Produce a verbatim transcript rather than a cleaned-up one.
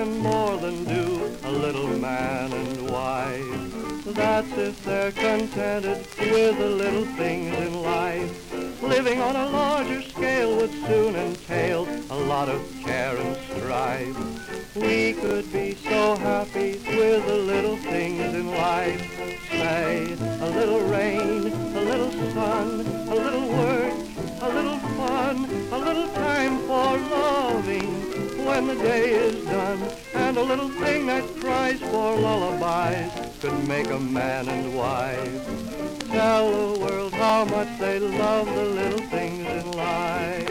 can more than do a little man and wife. That's if they're contented with the little things in life. Living on a larger scale would soon entail a lot of care and strife. We could be so happy with the little things in life. Say, a little rain, a little sun, a little work, a little fun, a little time for loving when the day is done, and a little thing that cries for lullabies could make a man and wife. Tell the world how much they love the little things in life.